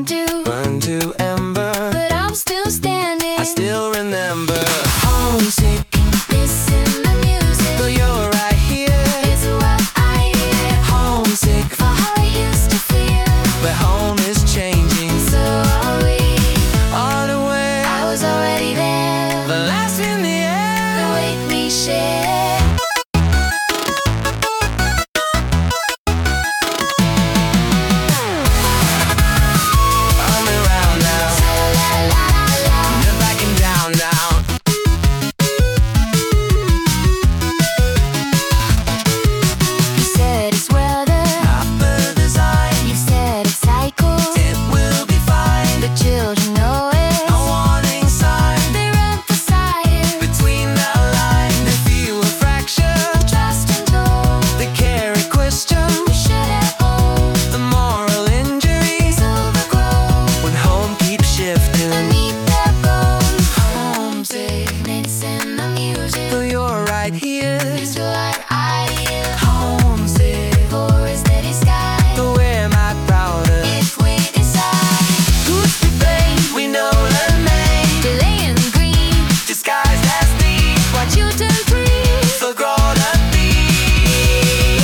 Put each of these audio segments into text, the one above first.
burn to ember, but I'm still standing. I still remember. Homesick, missing the music. Though you're right here, It's what I hear. homesick, For how I used to feel. but home is changing. So are we. On the way, I was already there. the last in the air. The weight we share. I'm around now, La la la la. never backing down now. You said it's weather. Half the design, You said it's cycles. it will be fine. The children know it. A warning sign They're emphasized. between the lines. They feel a fracture, Trust and told. they carry questions. We should have owned. The moral injuries Overgrown. when home keeps shifting. Beneath their goals. Homesick, missing the music. Though you're right here, It's what I hear. homesick, For a steady sky. but where am I prouder? If we decide. Who's to blame? We know the name, Delaying green. disguised as thieves, Watch you turn free. so grown up thieves.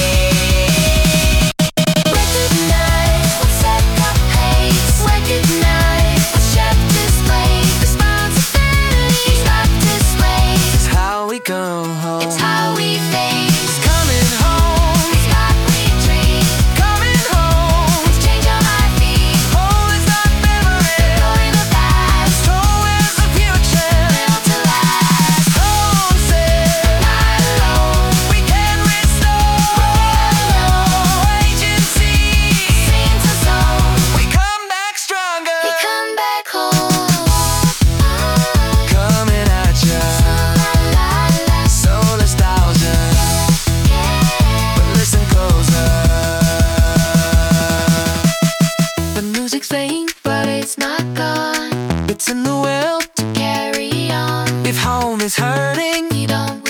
Recognize what set the pace. Recognize what chef displays. Responsibility stop displays. It's how we go home. It's how we face. Coming home, It's what we dream. coming home. It's change on my feet. Home is not memory, Going the past. home is the future. Built to last. Homesick, Not alone. we can restore agency. Seems a zone. We come back stronger, We come back home. coming at ya. La la la. So nostalgic, Yeah. but listen closer. The music's fading, But it's not gone. it's in the will. Carry on. If home is hurting, You don't